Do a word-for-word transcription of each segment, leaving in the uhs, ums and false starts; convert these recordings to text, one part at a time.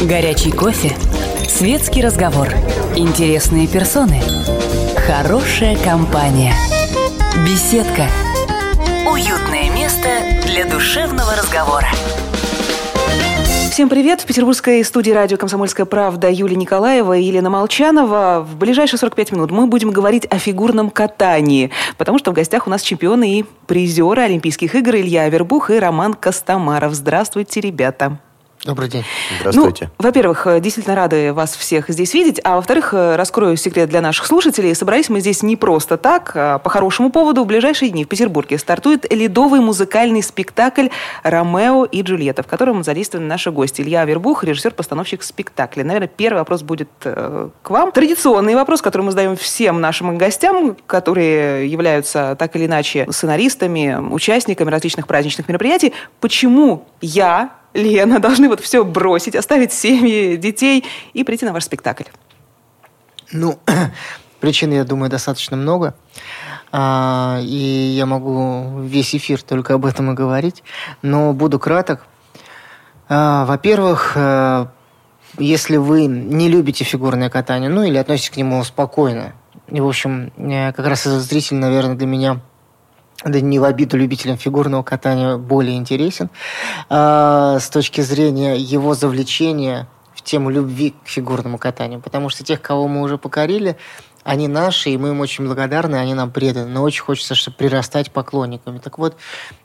Горячий кофе, светский разговор, интересные персоны, хорошая компания, беседка, уютное место для душевного разговора. Всем привет! В петербургской студии радио «Комсомольская правда» Юлия Николаева и Елена Молчанова. В ближайшие сорок пять минут мы будем говорить о фигурном катании, потому что в гостях у нас чемпионы и призеры Олимпийских игр Илья Авербух и Роман Костомаров. Здравствуйте, ребята! Добрый день. Здравствуйте. Ну, во-первых, действительно рады вас всех здесь видеть, а во-вторых, раскрою секрет для наших слушателей. Собрались мы здесь не просто так, а по хорошему поводу. В ближайшие дни в Петербурге стартует ледовый музыкальный спектакль «Ромео и Джульетта», в котором задействованы наши гости. Илья Авербух, режиссер-постановщик спектакля. Наверное, первый вопрос будет э, к вам. Традиционный вопрос, который мы задаем всем нашим гостям, которые являются так или иначе сценаристами, участниками различных праздничных мероприятий. Почему я... Лена, должны вот все бросить, оставить семьи, детей и прийти на ваш спектакль? Ну, причин, я думаю, достаточно много. А, и я могу весь эфир только об этом и говорить. Но буду краток. А, во-первых, а, если вы не любите фигурное катание, ну или относитесь к нему спокойно, и, в общем, как раз этот зритель, наверное, для меня... да не в обиду любителям фигурного катания, более интересен э, с точки зрения его завлечения в тему любви к фигурному катанию. Потому что тех, кого мы уже покорили, они наши, и мы им очень благодарны, они нам преданы. Но очень хочется, чтобы прирастать поклонниками. Так вот,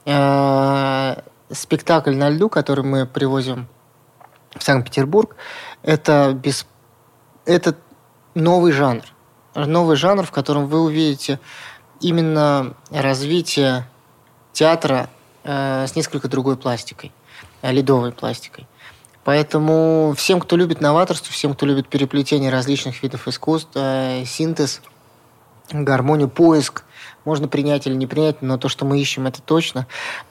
э, спектакль на льду, который мы привозим в Санкт-Петербург, это, без... это новый жанр. Новый жанр, в котором вы увидите именно развитие театра э, с несколько другой пластикой, э, ледовой пластикой. Поэтому всем, кто любит новаторство, всем, кто любит переплетение различных видов искусств, э, синтез, гармонию, поиск, можно принять или не принять, но то, что мы ищем, это точно,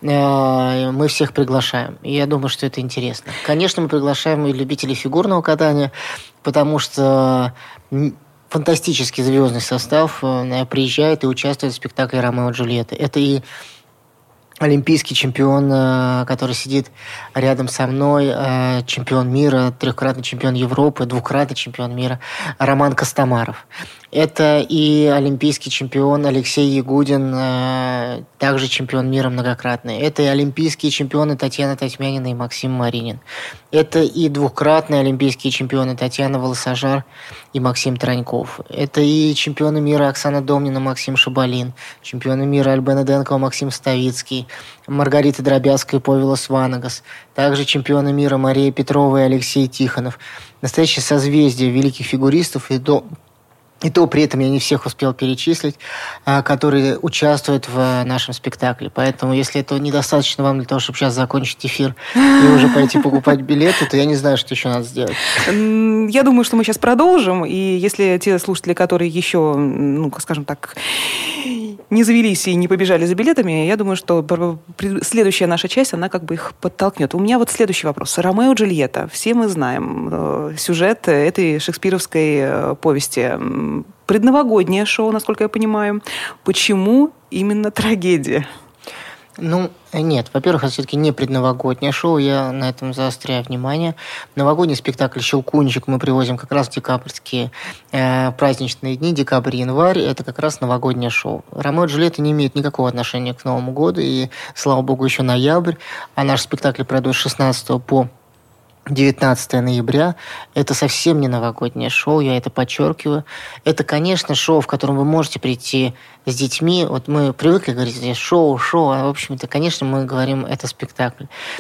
э, мы всех приглашаем. И я думаю, что это интересно. Конечно, мы приглашаем и любителей фигурного катания, потому что... фантастический звездный состав приезжает и участвует в спектакле «Ромео и Джульетта». Это и олимпийский чемпион, который сидит рядом со мной, чемпион мира, трехкратный чемпион Европы, двукратный чемпион мира Роман Костомаров. Это и олимпийский чемпион Алексей Ягудин, также чемпион мира многократный. Это и олимпийские чемпионы Татьяна Татьмянина и Максим Маринин. Это и двукратные олимпийские чемпионы Татьяна Волосожар и Максим Троньков. Это и чемпионы мира Оксана Домнина, Максим Шабалин, чемпионы мира Альбена Денкова, Максим Ставицкий, Маргарита Дробязкая и Повелос Ванагас. Также чемпионы мира Мария Петрова и Алексей Тихонов. Настоящее созвездие великих фигуристов и до... И то при этом я не всех успел перечислить, которые участвуют в нашем спектакле. Поэтому, если этого недостаточно вам для того, чтобы сейчас закончить эфир и уже пойти покупать билеты, то я не знаю, что еще надо сделать. Я думаю, что мы сейчас продолжим. И если те слушатели, которые еще, ну, скажем так, не завелись и не побежали за билетами, я думаю, что следующая наша часть, она как бы их подтолкнет. У меня вот следующий вопрос. «Ромео и Джульетта». Все мы знаем сюжет этой шекспировской повести. Предновогоднее шоу, насколько я понимаю. Почему именно трагедия? Ну, нет. Во-первых, это все-таки не предновогоднее шоу. Я на этом заостряю внимание. Новогодний спектакль «Щелкунчик» мы привозим как раз в декабрьские э, праздничные дни, декабрь-январь. Это как раз новогоднее шоу. «Ромео и Джульетта» не имеет никакого отношения к Новому году. И, слава богу, еще ноябрь. А наш спектакль пройдет с шестнадцатого по девятнадцатого ноября. Это совсем не новогоднее шоу, я это подчеркиваю. Это, конечно, шоу, в котором вы можете прийти с детьми. Вот мы привыкли говорить здесь шоу, шоу, а в общем-то, конечно, мы говорим, это спектакль.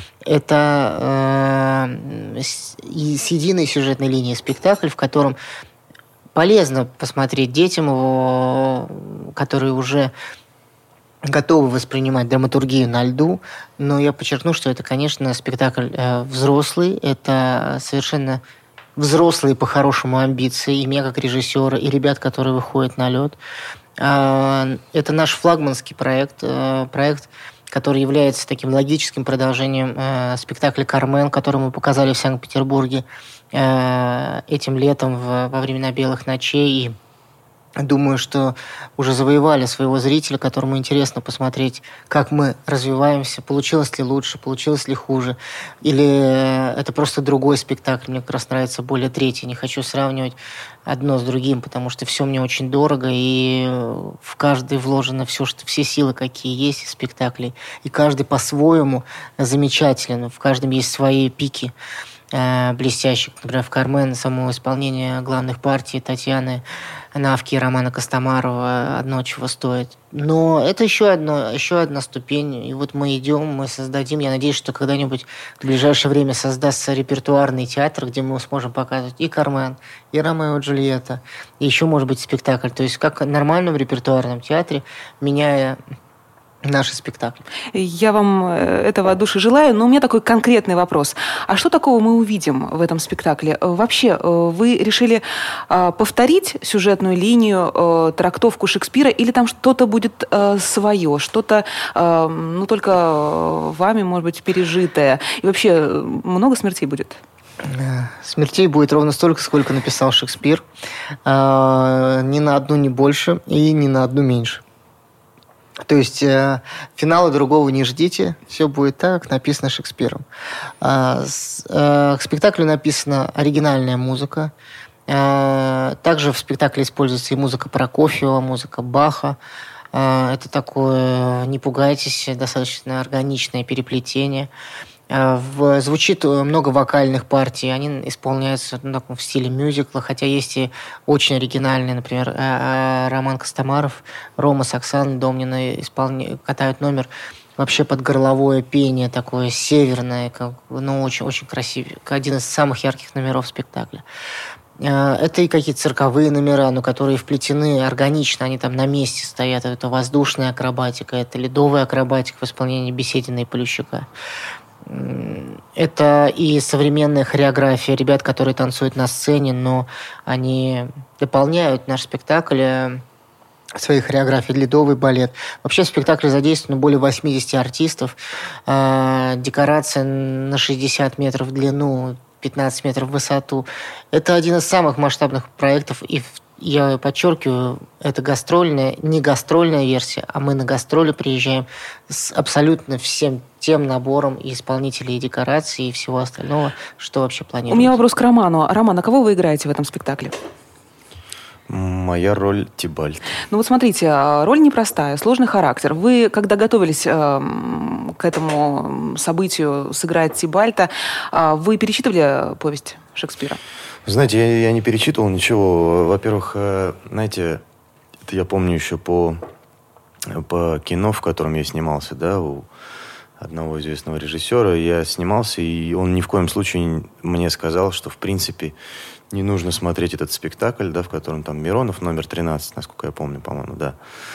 Это э, с, и с единой сюжетной линией спектакль, в котором полезно посмотреть детям его, которые уже готовы воспринимать драматургию на льду, но я подчеркну, что это, конечно, спектакль э, взрослый, это совершенно взрослые по-хорошему амбиции, и меня как режиссера, и ребят, которые выходят на лед. Э, это наш флагманский проект, э, проект, который является таким логическим продолжением э, спектакля «Кармен», который мы показали в Санкт-Петербурге э, этим летом в, во времена «Белых ночей», и думаю, что уже завоевали своего зрителя, которому интересно посмотреть, как мы развиваемся, получилось ли лучше, получилось ли хуже, или это просто другой спектакль. Мне как раз нравится более третий. Не хочу сравнивать одно с другим, потому что все мне очень дорого, и в каждый вложено все, что, все силы, какие есть в спектакле, и каждый по-своему замечателен. В каждом есть свои пики блестящих. Например, в «Кармен» само исполнение главных партий Татьяны Навки и Романа Костомарова одно чего стоит. Но это еще, одно, еще одна ступень. И вот мы идем, мы создадим. Я надеюсь, что когда-нибудь в ближайшее время создастся репертуарный театр, где мы сможем показывать и «Кармен», и «Ромео и Джульетта», и еще, может быть, спектакль. То есть как в нормальном репертуарном театре, меняя наши спектакли. Я вам этого от души желаю, но у меня такой конкретный вопрос. А что такого мы увидим в этом спектакле? Вообще, вы решили повторить сюжетную линию, трактовку Шекспира, или там что-то будет свое, что-то, ну, только вами, может быть, пережитое? И вообще, много смертей будет? Смертей будет ровно столько, сколько написал Шекспир. Ни на одну не больше и ни на одну меньше. То есть э, финала другого не ждите, все будет так, как написано Шекспиром. Э, с, э, к спектаклю написана оригинальная музыка. Э, также в спектакле используется и музыка Прокофьева, музыка Баха. Э, это такое, не пугайтесь, достаточно органичное переплетение. В, звучит много вокальных партий, они исполняются ну, в стиле мюзикла, хотя есть и очень оригинальные, например, Роман Костомаров, Рома с Оксаной Домниной исполня... катают номер вообще под горловое пение, такое северное, как, ну, очень, очень красивый, один из самых ярких номеров спектакля. Это и какие-то цирковые номера, но которые вплетены органично, они там на месте стоят. Это воздушная акробатика, это ледовая акробатика в исполнении Беседина и Полющука. Это и современная хореография ребят, которые танцуют на сцене, но они дополняют наш спектакль своей хореографией, ледовый балет. Вообще в спектакле задействовано более восемьдесят артистов, декорация на шестьдесят метров в длину, пятнадцать метров в высоту. Это один из самых масштабных проектов, и я подчеркиваю, это гастрольная, не гастрольная версия, а мы на гастроли приезжаем с абсолютно всем тем набором и исполнителей, и декораций, и всего остального, что вообще планируется. У меня вопрос к Роману. Роман, а кого вы играете в этом спектакле? Моя роль Тибальт. Ну вот смотрите, роль непростая, сложный характер. Вы, когда готовились э, к этому событию сыграть Тибальта, э, вы перечитывали повесть Шекспира? Знаете, я, я не перечитывал ничего. Во-первых, э, знаете, это я помню еще по, по кино, в котором я снимался, да, у одного известного режиссера. Я снимался, и он ни в коем случае мне сказал, что, в принципе, не нужно смотреть этот спектакль, да, в котором там Миронов, номер тринадцать, насколько я помню, по-моему, да.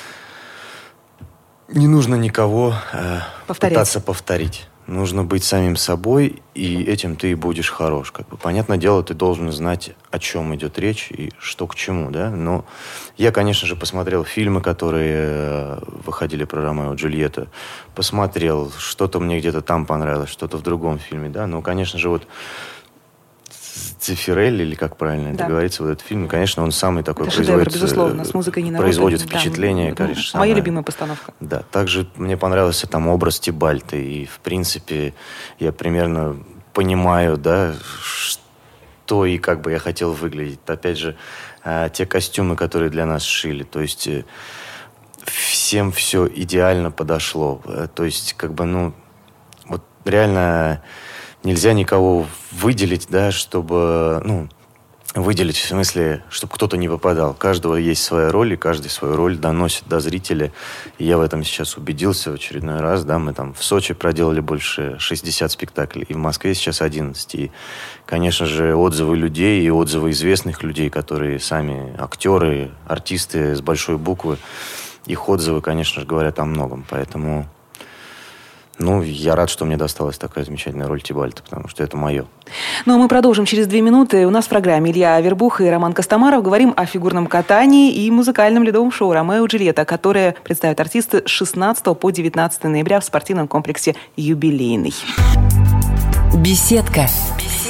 Не нужно никого э, пытаться повторить. Нужно быть самим собой, и этим ты и будешь хорош. Как бы, понятное дело, ты должен знать, о чем идет речь и что к чему, да. Но я, конечно же, посмотрел фильмы, которые выходили про Ромео и Джульетту. Посмотрел, что-то мне где-то там понравилось, что-то в другом фильме, да. Но, конечно же, вот Циффирелли, или как правильно да. это говорится, вот этот фильм, конечно, он самый такой это производит, шедевр, безусловно, с музыкой не производит впечатление, да, конечно. Моя самое, любимая постановка. Да, также мне понравился там образ Тибальта, и, в принципе, я примерно понимаю, да, что и как бы я хотел выглядеть. Опять же, те костюмы, которые для нас шили, то есть всем все идеально подошло. То есть, как бы, ну, вот реально нельзя никого выделить, да, чтобы, ну, выделить в смысле, чтобы кто-то не попадал. У каждого есть своя роль, и каждый свою роль доносит до зрителя. И я в этом сейчас убедился в очередной раз, да, мы там в Сочи проделали больше шестьдесят спектаклей, и в Москве сейчас одиннадцать. И, конечно же, отзывы людей и отзывы известных людей, которые сами актеры, артисты с большой буквы, их отзывы, конечно же, говорят о многом. Поэтому... Ну, я рад, что мне досталась такая замечательная роль Тибальта, потому что это мое. Ну, а мы продолжим через две минуты. У нас в программе Илья Авербух и Роман Костомаров. Говорим о фигурном катании и музыкальном ледовом шоу «Ромео и Джульетта», которое представят артисты с шестнадцатого по девятнадцатое ноября в спортивном комплексе «Юбилейный». Беседка.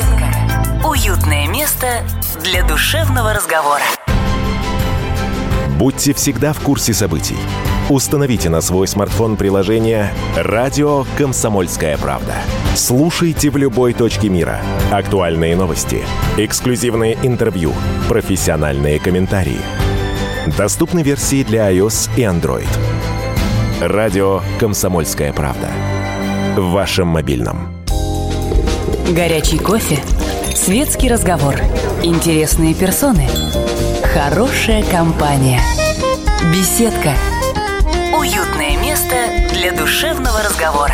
Беседка. Уютное место для душевного разговора. Будьте всегда в курсе событий. Установите на свой смартфон приложение «Радио Комсомольская правда». Слушайте в любой точке мира. Актуальные новости, эксклюзивные интервью, профессиональные комментарии. Доступны версии для iOS и Android. «Радио Комсомольская правда». В вашем мобильном. Горячий кофе, светский разговор, интересные персоны, хорошая компания, беседка. Уютное место для душевного разговора.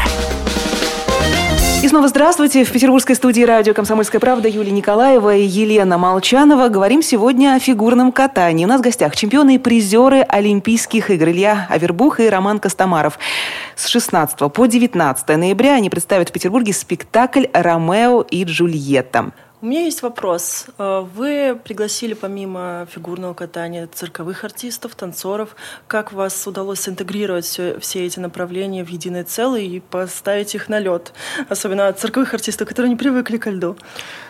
И снова здравствуйте. В петербургской студии радио «Комсомольская правда» Юлия Николаева и Елена Молчанова. Говорим сегодня о фигурном катании. У нас в гостях чемпионы и призеры Олимпийских игр Илья Авербух и Роман Костомаров. С шестнадцатого по девятнадцатое ноября они представят в Петербурге спектакль «Ромео и Джульетта». У меня есть вопрос. Вы пригласили помимо фигурного катания цирковых артистов, танцоров. Как вас удалось интегрировать все, все эти направления в единое целое и поставить их на лед? Особенно цирковых артистов, которые не привыкли ко льду.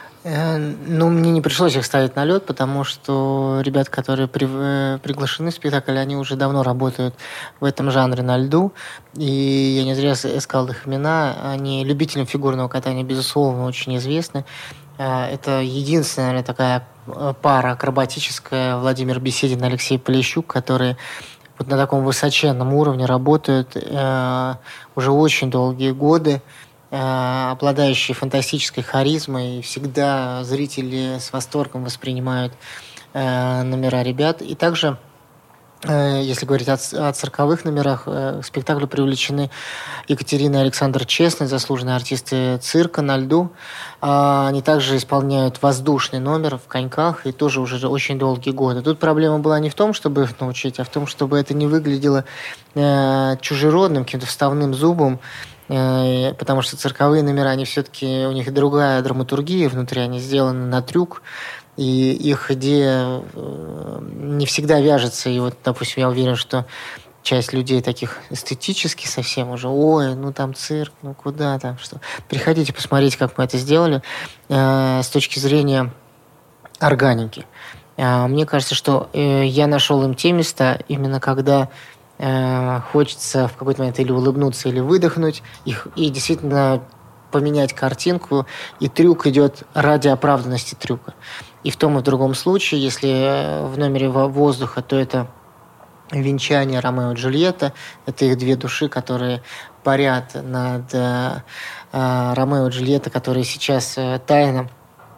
Ну, мне не пришлось их ставить на лед, потому что ребята, которые при, приглашены в спектакль, они уже давно работают в этом жанре на льду. И я не зря сказал их имена. Они любителям фигурного катания, безусловно, очень известны. Это единственная, наверное, такая пара акробатическая Владимир Беседин и Алексей Полищук, которые вот на таком высоченном уровне работают э, уже очень долгие годы, э, обладающие фантастической харизмой, и всегда зрители с восторгом воспринимают э, номера ребят. И также, э, если говорить о, о цирковых номерах, э, к спектаклю привлечены Екатерина и Александр Честный, заслуженные артисты цирка на льду. Они также исполняют воздушный номер в коньках, и тоже уже очень долгие годы. Тут проблема была не в том, чтобы их научить, а в том, чтобы это не выглядело э, чужеродным, каким-то вставным зубом, э, потому что цирковые номера, они все-таки, у них другая драматургия внутри, они сделаны на трюк, и их идея э, не всегда вяжется. И вот, допустим, я уверен, что часть людей таких эстетически совсем уже, ой, ну там цирк, ну куда там, что. Приходите, посмотрите, как мы это сделали э, с точки зрения органики. Э, мне кажется, что э, я нашел им те места, именно когда э, хочется в какой-то момент или улыбнуться, или выдохнуть, их, и действительно поменять картинку, и трюк идет ради оправданности трюка. И в том и в другом случае, если в номере воздуха, то это венчание Ромео и Джульетта. Это их две души, которые парят над э, Ромео и Джульеттой, которые сейчас э, тайно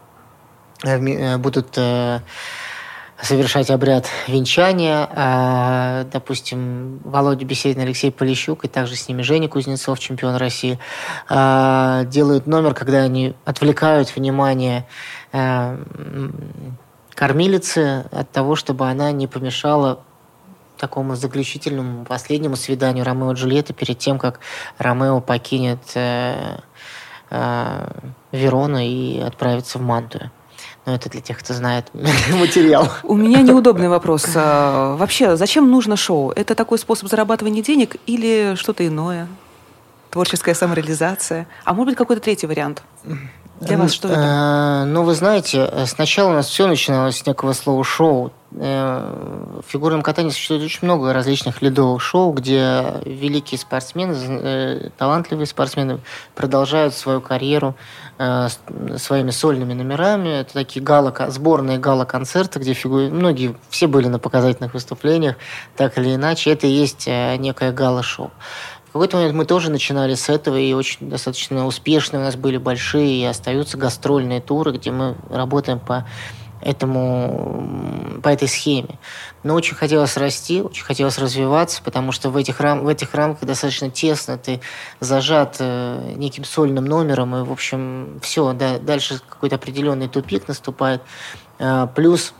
э, будут э, совершать обряд венчания. А, допустим, Володя Беседин, Алексей Полищук, и также с ними Женя Кузнецов, чемпион России, э, делают номер, когда они отвлекают внимание э, кормилицы от того, чтобы она не помешала такому заключительному последнему свиданию Ромео и Джульетты перед тем, как Ромео покинет э, э, Верону и отправится в Мантую. Но это для тех, кто знает материал. У меня неудобный вопрос. Вообще, зачем нужно шоу? Это такой способ зарабатывания денег или что-то иное? Творческая самореализация? А может быть, какой-то третий вариант? Для вас что это? Ну, вы знаете, сначала у нас все начиналось с некого слова «шоу». В фигурном катании существует очень много различных ледовых шоу, где великие спортсмены, талантливые спортсмены продолжают свою карьеру своими сольными номерами. Это такие гала, сборные гала-концерты, где фигу... многие, все были на показательных выступлениях, так или иначе. Это и есть некое гала-шоу. В какой-то момент мы тоже начинали с этого, и очень достаточно успешные у нас были большие, и остаются гастрольные туры, где мы работаем по этому, по этой схеме. Но очень хотелось расти, очень хотелось развиваться, потому что в этих, рам, в этих рамках достаточно тесно, ты зажат э, неким сольным номером, и, в общем, все, да, дальше какой-то определенный тупик наступает. Э, плюс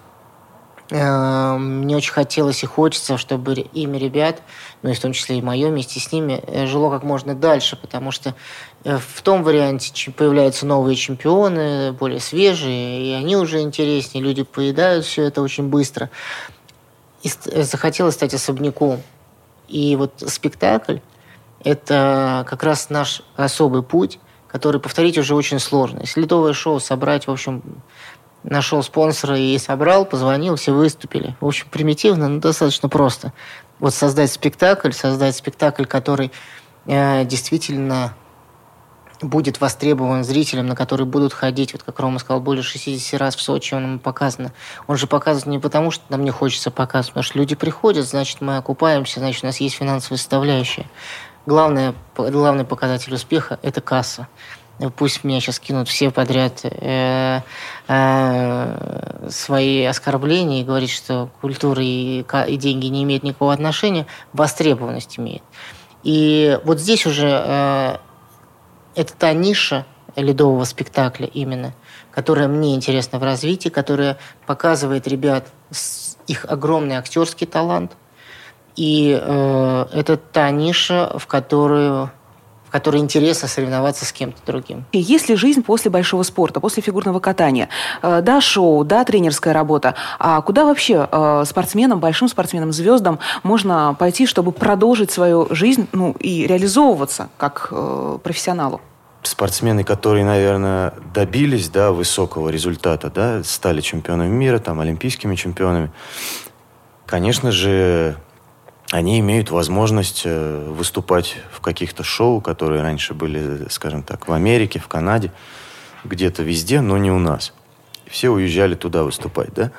мне очень хотелось и хочется, чтобы имя ребят, ну и в том числе и мое вместе с ними, жило как можно дальше, потому что в том варианте появляются новые чемпионы, более свежие, и они уже интереснее, люди поедают все это очень быстро. И захотелось стать особняком. И вот спектакль – это как раз наш особый путь, который повторить уже очень сложно. Если ледовое шоу собрать, в общем, нашел спонсора и собрал, позвонил, все выступили. В общем, примитивно, но достаточно просто. Вот создать спектакль, создать спектакль, который э, действительно будет востребован зрителям, на который будут ходить, вот как Рома сказал, более шестьдесят раз в Сочи он показано. Он же показан не потому, что нам не хочется показывать, потому что люди приходят, значит, мы окупаемся, значит, у нас есть финансовая составляющая. Главное, главный показатель успеха – это касса. Пусть меня сейчас кинут все подряд э, э, свои оскорбления и говорят, что культура и, и деньги не имеют никакого отношения, востребованность имеет. И вот здесь уже э, это та ниша ледового спектакля именно, которая мне интересна в развитии, которая показывает ребят их огромный актерский талант. И э, это та ниша, в которую... в которой интересно соревноваться с кем-то другим. Есть ли жизнь после большого спорта, после фигурного катания? Да, шоу, да, тренерская работа. А куда вообще спортсменам, большим спортсменам, звездам можно пойти, чтобы продолжить свою жизнь, ну, и реализовываться как профессионалу? Спортсмены, которые, наверное, добились, да, высокого результата, да, стали чемпионами мира, там, олимпийскими чемпионами, конечно же, они имеют возможность выступать в каких-то шоу, которые раньше были, скажем так, в Америке, в Канаде, где-то везде, но не у нас. Все уезжали туда выступать, да.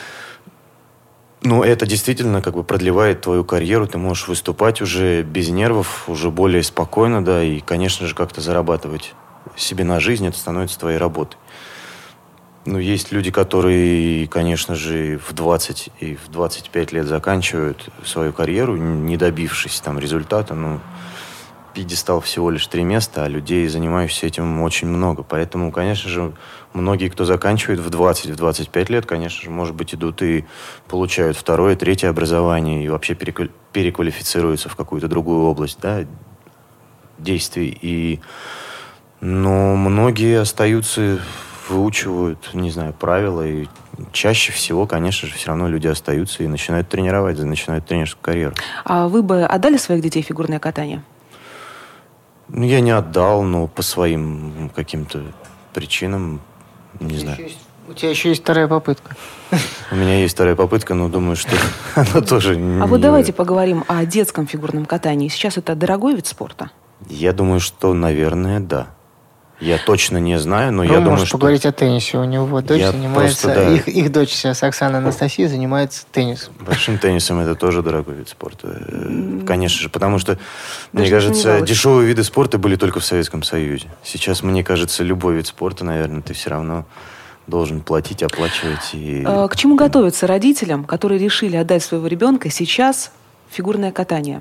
Но это действительно как бы продлевает твою карьеру, ты можешь выступать уже без нервов, уже более спокойно, да, и, конечно же, как-то зарабатывать себе на жизнь, это становится твоей работой. Ну, есть люди, которые, конечно же, в двадцать и в двадцать пять лет заканчивают свою карьеру, не добившись там результата. Ну, пьедестал всего лишь три места, а людей, занимающихся этим, очень много. Поэтому, конечно же, многие, кто заканчивает в двадцать, в двадцать пять лет, конечно же, может быть, идут и получают второе, третье образование и вообще переквалифицируются в какую-то другую область, да, действий. И, но многие остаются... выучивают, не знаю, правила, и чаще всего, конечно же, все равно люди остаются и начинают тренировать, начинают тренерскую карьеру. А вы бы отдали своих детей в фигурное катание? Ну, я не отдал, но по своим каким-то причинам, не знаю. Есть, у тебя еще есть вторая попытка. У меня есть вторая попытка, но думаю, что она тоже не... А вот давайте поговорим о детском фигурном катании. Сейчас это дорогой вид спорта? Я думаю, что, наверное, да. Я точно не знаю, но ну, я думаю, можешь что... поговорить о теннисе. У него дочь я занимается... Просто, да. их, их дочь сейчас, Оксана Анастасия, занимается теннисом. Большим теннисом это тоже дорогой вид спорта. Конечно же, потому что, мне кажется, дешевые виды спорта были только в Советском Союзе. Сейчас, мне кажется, любой вид спорта, наверное, ты все равно должен платить, оплачивать. И... К чему готовятся родителям, которые решили отдать своего ребенка сейчас в фигурное катание?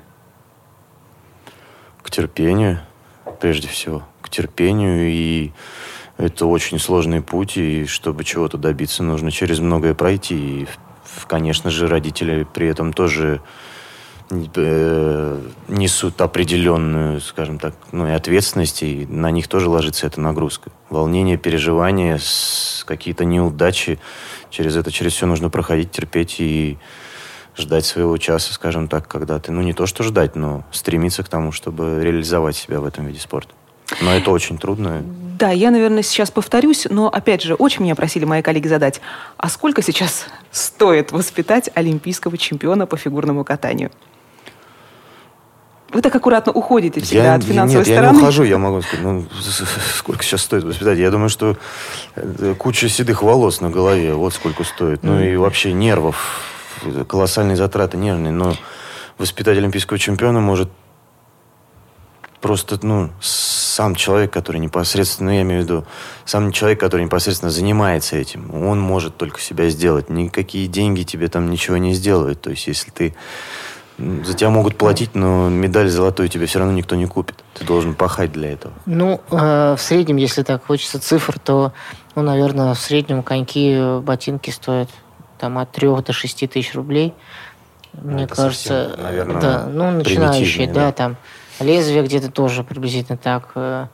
К терпению, прежде всего. К терпению, и это очень сложный путь, и чтобы чего-то добиться, нужно через многое пройти. И, конечно же, родители при этом тоже э, несут определенную, скажем так, ну, и ответственность, и на них тоже ложится эта нагрузка. Волнение, переживания, какие-то неудачи, через это, через все нужно проходить, терпеть и ждать своего часа, скажем так, когда ты, ну, не то что ждать, но стремиться к тому, чтобы реализовать себя в этом виде спорта. Но это очень трудно. Да, я, наверное, сейчас повторюсь, но, опять же, очень меня просили мои коллеги задать, а сколько сейчас стоит воспитать олимпийского чемпиона по фигурному катанию? Вы так аккуратно уходите всегда я, от финансовой нет, стороны. Я не ухожу, я могу сказать, ну, сколько сейчас стоит воспитать. Я думаю, что куча седых волос на голове, вот сколько стоит. Ну и вообще нервов, колоссальные затраты нервные. Но воспитать олимпийского чемпиона может просто, ну, сам человек, который непосредственно, я имею в виду, сам человек, который непосредственно занимается этим, он может только себя сделать. Никакие деньги тебе там ничего не сделают. То есть, если ты... За тебя могут платить, но медаль золотую тебе все равно никто не купит. Ты должен пахать для этого. Ну, э, в среднем, если так хочется цифр, то, ну, наверное, в среднем коньки, ботинки стоят там от трех до шести тысяч рублей. Мне это кажется, совсем, наверное, да, ну, начинающие, да, да, там лезвие где-то тоже приблизительно так.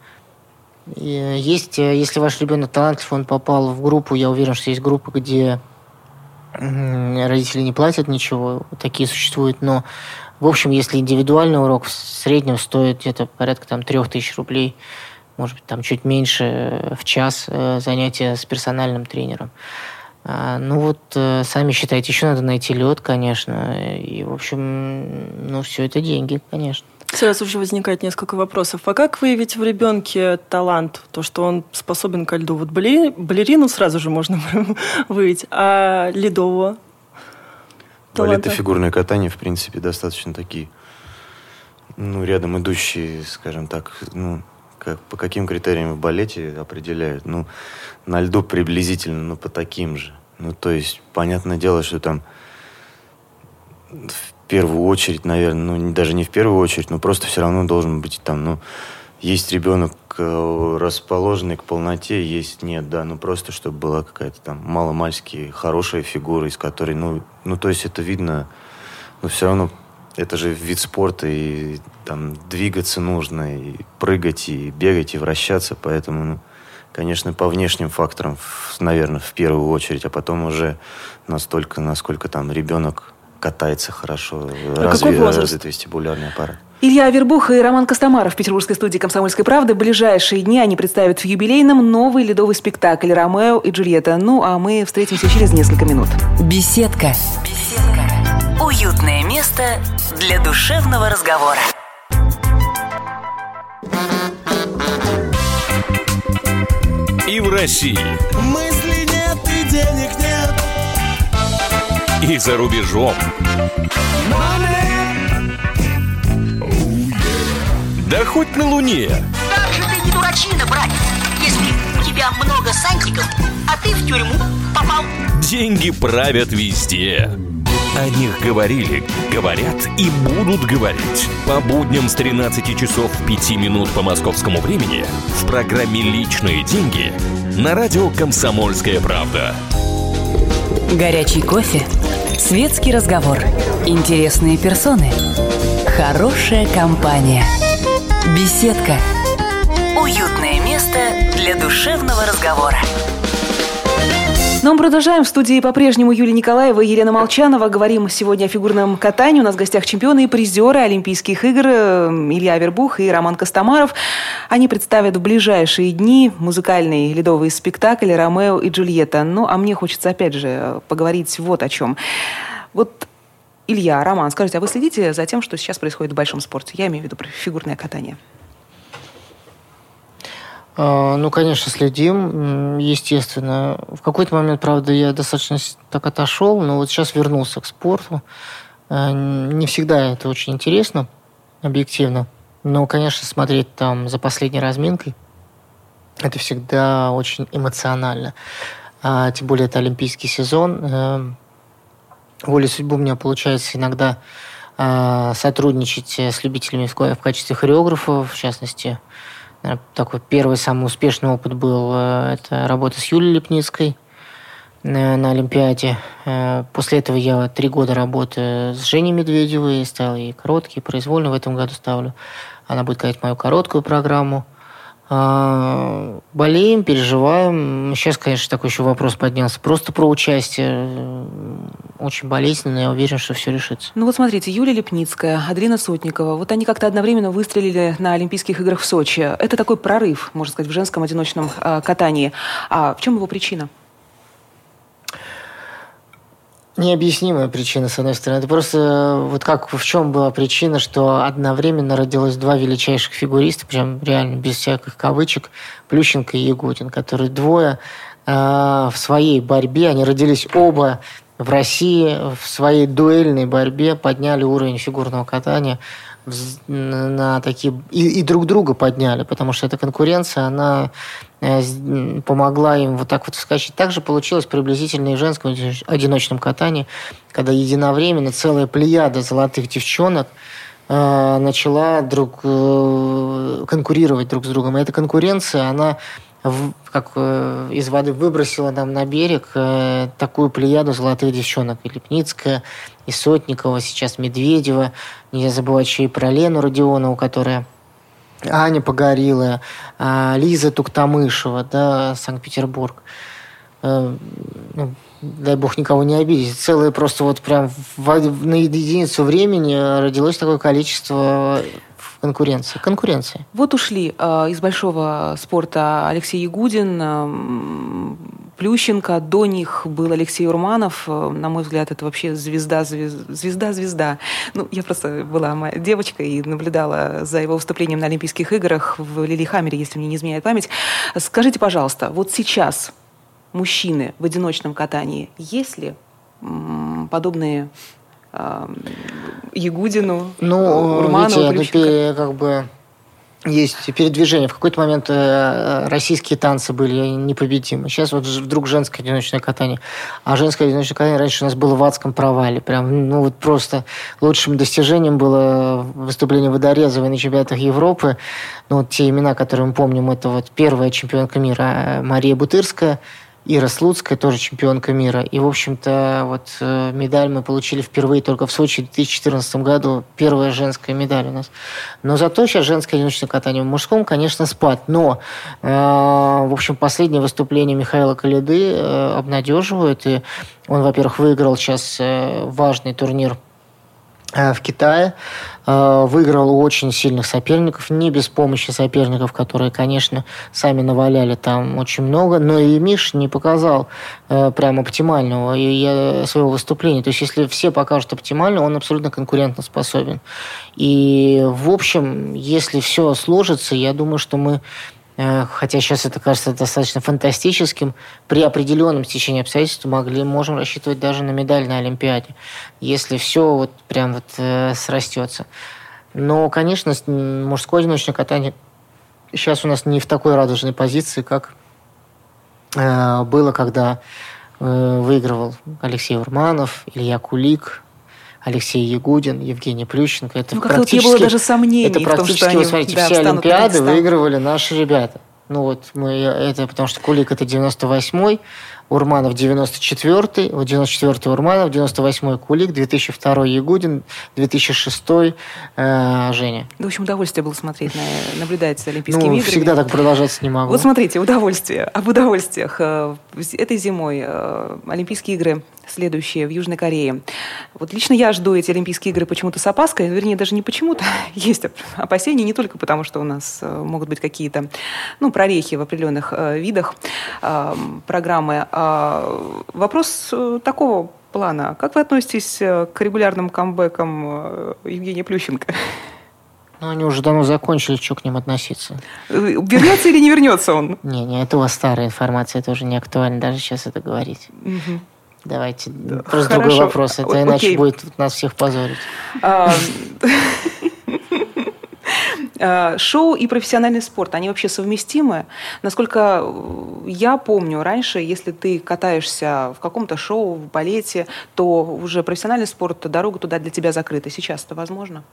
Есть, если ваш ребенок талантлив, он попал в группу, я уверен, что есть группы, где родители не платят ничего, такие существуют, но, в общем, если индивидуальный урок в среднем стоит где-то порядка там трех тысяч рублей, может быть, там чуть меньше в час занятия с персональным тренером. А, ну вот, э, сами считайте, еще надо найти лед, конечно. И, в общем, ну, все это деньги, конечно. Сразу же возникает несколько вопросов. А как выявить в ребенке талант? То, что он способен ко льду. Вот балерину сразу же можно выявить. А ледового таланта? Балет и фигурное катание, в принципе, достаточно такие, ну, рядом идущие, скажем так, ну, как, по каким критериям в балете определяют? Ну, на льду приблизительно, ну, по таким же. Ну, то есть, понятное дело, что там в первую очередь, наверное, ну, даже не в первую очередь, но просто все равно должен быть там, ну, есть ребенок, расположенный к полноте, есть нет, да, ну, просто чтобы была какая-то там маломальски хорошая фигура, из которой, ну, ну, то есть это видно, но все равно это же вид спорта, и там двигаться нужно, и прыгать, и бегать, и вращаться, поэтому, ну, конечно, по внешним факторам, наверное, в первую очередь, а потом уже настолько, насколько там ребенок катается хорошо, а разви, развит вестибулярный аппарат. Илья Авербух и Роман Костомаров в петербургской студии «Комсомольской правды». В ближайшие дни они представят в юбилейном новый ледовый спектакль «Ромео и Джульетта». Ну, а мы встретимся через несколько минут. Беседка. Беседка. Уютное место для душевного разговора. И в России. Мысли нет и денег нет. И за рубежом. Да хоть на Луне. Как же ты не дурачина, братец, если у тебя много сантиков, а ты в тюрьму попал. Деньги правят везде. О них говорили, говорят и будут говорить. По будням с тринадцати часов пяти минут по московскому времени в программе «Личные деньги» на радио «Комсомольская правда». Горячий кофе, светский разговор, интересные персоны, хорошая компания. Беседка. Уютное место для душевного разговора. Но мы продолжаем. В студии по-прежнему Юлия Николаева и Елена Молчанова. Говорим сегодня о фигурном катании. У нас в гостях чемпионы и призеры Олимпийских игр Илья Авербух и Роман Костомаров. Они представят в ближайшие дни музыкальный ледовый спектакль «Ромео и Джульетта». Ну, а мне хочется опять же поговорить вот о чем. Вот, Илья, Роман, скажите, а вы следите за тем, что сейчас происходит в большом спорте? Я имею в виду фигурное катание. Ну, конечно, следим, естественно. В какой-то момент, правда, я достаточно так отошел, но вот сейчас вернулся к спорту. Не всегда это очень интересно, объективно. Но, конечно, смотреть там за последней разминкой, это всегда очень эмоционально. А, тем более, это олимпийский сезон. Волей судьбы у меня получается иногда сотрудничать с любителями в качестве хореографа, в частности. Такой первый самый успешный опыт был это работа с Юлией Лепницкой на, на Олимпиаде. После этого я три года работаю с Женей Медведевой, ставил ей короткие, произвольно в этом году ставлю. Она будет катать мою короткую программу. Болеем, переживаем. Сейчас, конечно, такой еще вопрос поднялся. Просто про участие. Очень болезненно, я уверен, что все решится. Ну вот смотрите, Юлия Лепницкая, Аделина Сотникова. Вот они как-то одновременно выстрелили на Олимпийских играх в Сочи. Это такой прорыв, можно сказать, в женском одиночном э, катании. А в чем его причина? Необъяснимая причина, с одной стороны. Это просто вот как в чем была причина, что одновременно родилось два величайших фигуриста, прям реально без всяких кавычек, Плющенко и Ягудин, которые двое э, в своей борьбе, они родились оба в России, в своей дуэльной борьбе подняли уровень фигурного катания на такие... И, и друг друга подняли, потому что эта конкуренция, она помогла им вот так вот скачать. Также получилось приблизительно и в женском одиночном катании, когда единовременно целая плеяда золотых девчонок э, начала друг, э, конкурировать друг с другом. И эта конкуренция, она в, как э, из воды выбросила нам на берег э, такую плеяду золотых девчонок. И Лепницкая, и Сотникова, сейчас Медведева. Не забывать еще и про Лену Родионову, которая... Аня Погорелая, Лиза Туктамышева, да, Санкт-Петербург. Ну, дай бог никого не обидеть. Целое просто вот прям в, на единицу времени родилось такое количество конкуренция. Конкуренция. Вот ушли э, из большого спорта Алексей Ягудин, э, Плющенко, до них был Алексей Урманов. Э, на мой взгляд, это вообще звезда, звезда, звезда. Ну, я просто была моя девочка и наблюдала за его выступлением на Олимпийских играх в Лиллехаммере, если мне не изменяет память. Скажите, пожалуйста, вот сейчас мужчины в одиночном катании, есть ли м, подобные э, Ягудину, ну, Урманову, видите, это как бы есть передвижение. В какой-то момент э, российские танцы были непобедимы. Сейчас вот вдруг женское одиночное катание. А женское одиночное катание раньше у нас было в адском провале. Прям, ну вот просто лучшим достижением было выступление Водорезовой на чемпионатах Европы. Ну вот те имена, которые мы помним, это вот первая чемпионка мира Мария Бутырская, Ира Слуцкая, тоже чемпионка мира. И, в общем-то, вот э, медаль мы получили впервые только в Сочи в две тысячи четырнадцатом году. Первая женская медаль у нас. Но зато сейчас женское одиночное катание. В мужском, конечно, спад. Но, э, в общем, последнее выступление Михаила Коляды э, обнадеживает. И он, во-первых, выиграл сейчас э, важный турнир в Китае, выиграл у очень сильных соперников, не без помощи соперников, которые, конечно, сами наваляли там очень много, но и Миш не показал прям оптимального своего выступления. То есть, если все покажут оптимально, он абсолютно конкурентоспособен. И, в общем, если все сложится, я думаю, что мы, хотя сейчас это кажется достаточно фантастическим, при определенном стечении обстоятельств могли, можем рассчитывать даже на медаль на Олимпиаде, если все вот прям вот э, срастется. Но, конечно, мужское одиночное катание сейчас у нас не в такой радужной позиции, как э, было, когда э, выигрывал Алексей Урманов, Илья Кулик, Алексей Ягудин, Евгений Плющенко. Это ну, практически, не было даже сомнений это в том, практически, что они, вы смотрите, да, все Олимпиады выигрывали наши ребята. Ну вот мы это потому что Кулик это девяносто восьмой, Урманов девяносто четвёртый, вот девяносто четвёртый Урманов, девяносто восьмой Кулик, две тысячи второй Ягудин, две тысячи шестой э, Женя. Да, в общем, удовольствие было смотреть, на, наблюдать за Олимпийскими ну, играми. Всегда так продолжаться не могу. Вот смотрите, удовольствие. Об удовольствиях. Этой зимой Олимпийские игры следующие в Южной Корее. Вот лично я жду эти Олимпийские игры почему-то с опаской, вернее, даже не почему-то. Есть опасения не только потому, что у нас могут быть какие-то ну, прорехи в определенных видах программы. Вопрос такого плана. Как вы относитесь к регулярным камбэкам Евгения Плющенко? Ну, они уже давно закончили, что к ним относиться. Вернется или не вернется он? Не, не, это у вас старая информация, это уже не актуально даже сейчас это говорить. Угу. Давайте, да. Просто Хорошо. Другой вопрос, это О- иначе окей. будет нас всех позорить. Шоу и профессиональный спорт, они вообще совместимы? Насколько я помню, раньше, если ты катаешься в каком-то шоу, в балете, то уже профессиональный спорт, дорога туда для тебя закрыта. Сейчас это возможно?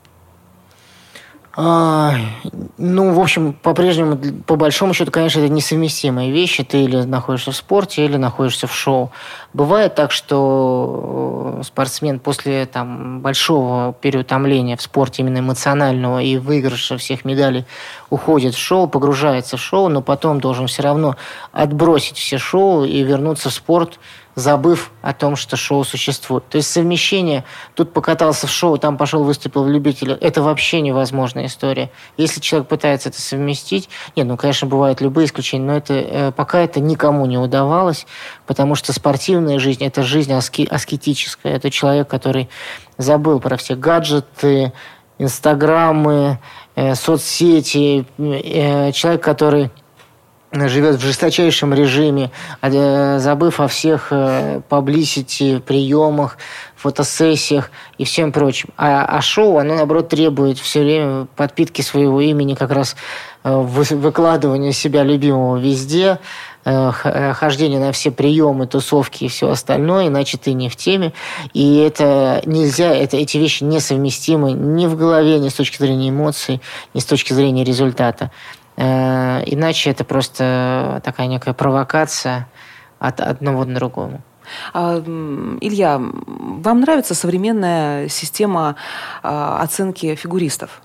А, ну, в общем, по-прежнему, по большому счету, конечно, это несовместимые вещи. Ты или находишься в спорте, или находишься в шоу. Бывает так, что спортсмен после там, большого переутомления в спорте, именно эмоционального, и выигрыша всех медалей, уходит в шоу, погружается в шоу, но потом должен все равно отбросить все шоу и вернуться в спорт, забыв о том, что шоу существует. То есть совмещение, тут покатался в шоу, там пошел выступил в любителя, это вообще невозможная история. Если человек пытается это совместить, нет, ну, конечно, бывают любые исключения, но это, э, пока это никому не удавалось, потому что спортивная жизнь – это жизнь аски, аскетическая. Это человек, который забыл про все гаджеты, инстаграмы, э, соцсети, э, человек, который живет в жесточайшем режиме, забыв о всех паблисити, приемах, фотосессиях и всем прочем. А, а шоу, оно, наоборот, требует все время подпитки своего имени, как раз выкладывания себя любимого везде, хождение на все приемы, тусовки и все остальное, иначе ты не в теме. И это нельзя, это, эти вещи несовместимы ни в голове, ни с точки зрения эмоций, ни с точки зрения результата. Иначе это просто такая некая провокация от одного к другому. Илья, вам нравится современная система оценки фигуристов?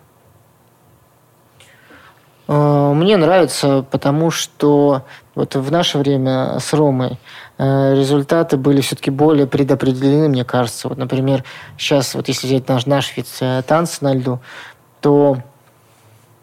Мне нравится, потому что вот в наше время с Ромой результаты были все-таки более предопределены, мне кажется. Вот, например, сейчас, вот если взять наш, наш вид танца на льду, то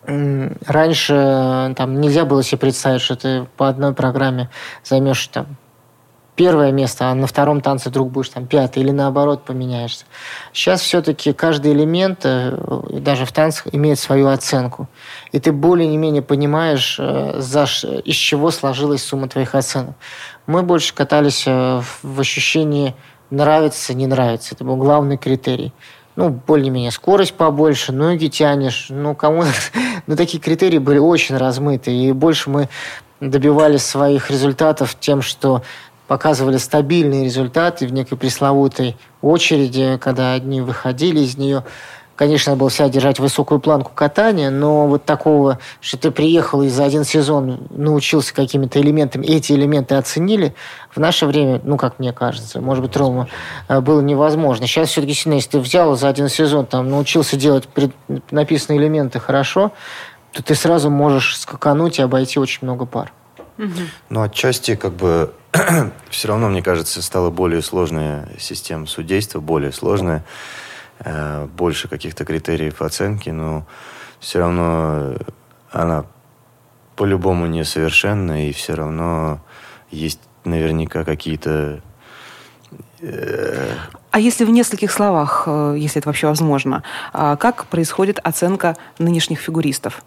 раньше там нельзя было себе представить, что ты по одной программе займешь там первое место, а на втором танце вдруг будешь там пятый, или наоборот поменяешься. Сейчас все-таки каждый элемент, даже в танцах, имеет свою оценку. И ты более-менее понимаешь, за, из чего сложилась сумма твоих оценок. Мы больше катались в ощущении нравится, не нравится. Это был главный критерий. Ну, более-менее скорость побольше, ноги тянешь. Ну, кому-то... Ну, такие критерии были очень размыты. И больше мы добивались своих результатов тем, что показывали стабильные результаты в некой пресловутой очереди, когда одни выходили из нее. Конечно, надо было всегда держать высокую планку катания, но вот такого, что ты приехал и за один сезон научился какими-то элементами, эти элементы оценили, в наше время, ну, как мне кажется, может быть, Рома, было невозможно. Сейчас все-таки сильно, если ты взял за один сезон, там, научился делать пред... написанные элементы хорошо, то ты сразу можешь скакануть и обойти очень много пар. Ну, отчасти, как бы, все равно, мне кажется, стала более сложная система судейства, более сложная, э, больше каких-то критериев оценки, но все равно она по-любому несовершенна, и все равно есть наверняка какие-то... Э... А если в нескольких словах, если это вообще возможно, как происходит оценка нынешних фигуристов?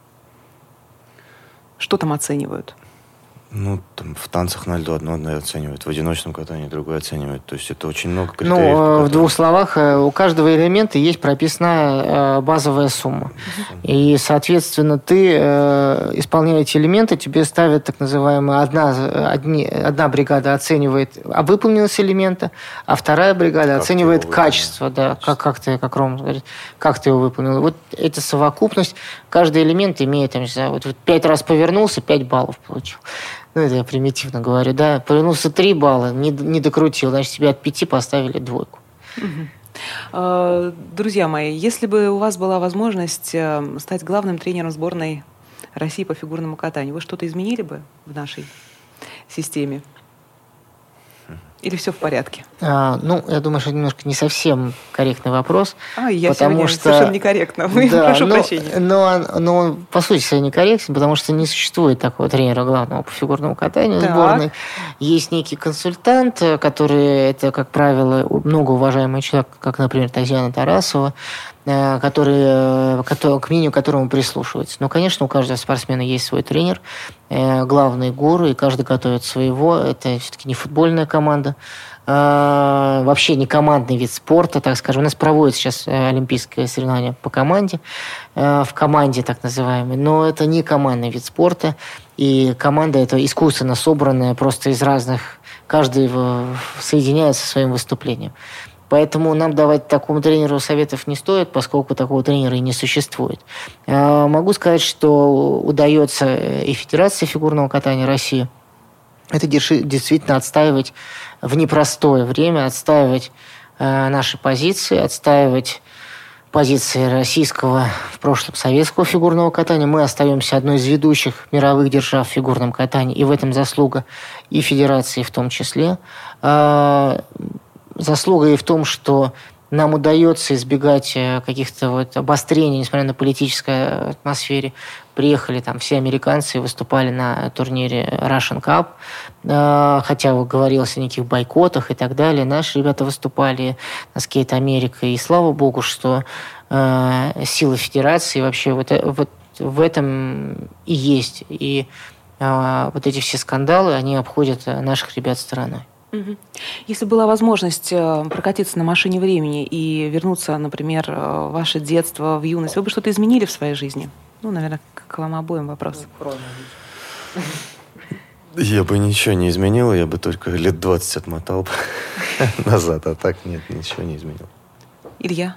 Что там оценивают? Ну, там в танцах на льду одно оценивают, в одиночном катании другое оценивают. То есть это очень много критериев. Ну, в двух словах, у каждого элемента есть прописная базовая сумма. И, соответственно, ты, исполняя эти элементы, тебе ставят так называемая одна, одни, одна бригада оценивает выполненность элемента, а вторая бригада как оценивает качество. Да, как, как ты, как Рома говорит, как ты его выполнил. Вот эта совокупность, каждый элемент имеет, там, не знаю, вот пять раз повернулся, пять баллов получил. Ну, это я примитивно говорю, да. Повернулся три балла, не, не докрутил, значит, тебе от пяти поставили двойку. Угу. Друзья мои, если бы у вас была возможность стать главным тренером сборной России по фигурному катанию, вы что-то изменили бы в нашей системе? Или все в порядке? А, ну, я думаю, что это немножко не совсем корректный вопрос. А, я потому что... совершенно некорректно. Вы, да, прошу но, прощения. Но, но, но он, по сути, своей некорректен, потому что не существует такого тренера главного по фигурному катанию так. сборной. Есть некий консультант, который, это, как правило, многоуважаемый человек, как, например, Татьяна Тарасова, который, который, к мнению которому прислушивается. Но, конечно, у каждого спортсмена есть свой тренер, главные гуру, и каждый готовит своего. Это все-таки не футбольная команда, вообще не командный вид спорта, так скажем. У нас проводят сейчас олимпийское соревнование по команде, в команде так называемой, но это не командный вид спорта, и команда это искусственно собранная просто из разных, каждый соединяется со своим выступлением. Поэтому нам давать такому тренеру советов не стоит, поскольку такого тренера и не существует. Могу сказать, что удается и Федерации фигурного катания России это действительно отстаивать в непростое время, отстаивать наши позиции, отстаивать позиции российского, в прошлом советского фигурного катания. Мы остаемся одной из ведущих мировых держав в фигурном катании, и в этом заслуга и Федерации в том числе. Заслуга и в том, что нам удается избегать каких-то вот обострений, несмотря на политической атмосфере. Приехали там все американцы и выступали на турнире Russian Cup, хотя говорилось о неких бойкотах и так далее. Наши ребята выступали на Skate America, и слава богу, что э, сила федерации вообще вот, вот в этом и есть. И э, вот эти все скандалы, они обходят наших ребят стороной. Если была возможность прокатиться на машине времени и вернуться, например, в ваше детство, в юность, вы бы что-то изменили в своей жизни? Ну, наверное, к вам обоим вопрос. Я бы ничего не изменил, я бы только лет двадцать отмотал назад, а так нет, ничего не изменил. Илья?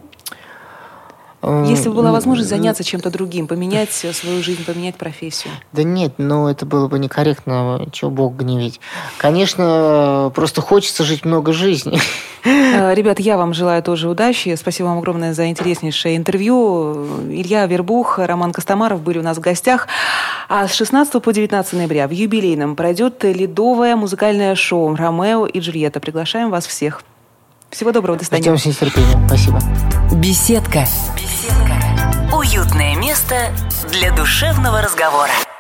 Если бы была возможность заняться чем-то другим, поменять свою жизнь, поменять профессию. Да нет, ну это было бы некорректно, чего Бог гневить. Конечно, просто хочется жить много жизней. Ребят, я вам желаю тоже удачи. Спасибо вам огромное за интереснейшее интервью. Илья Вербух, Роман Костомаров были у нас в гостях. А с шестнадцатого по девятнадцатое ноября в юбилейном пройдет ледовое музыкальное шоу «Ромео и Джульетта». Приглашаем вас всех. Всего доброго, до свидания. Ждем с нетерпением. Спасибо. Беседка. Беседка. Уютное место для душевного разговора.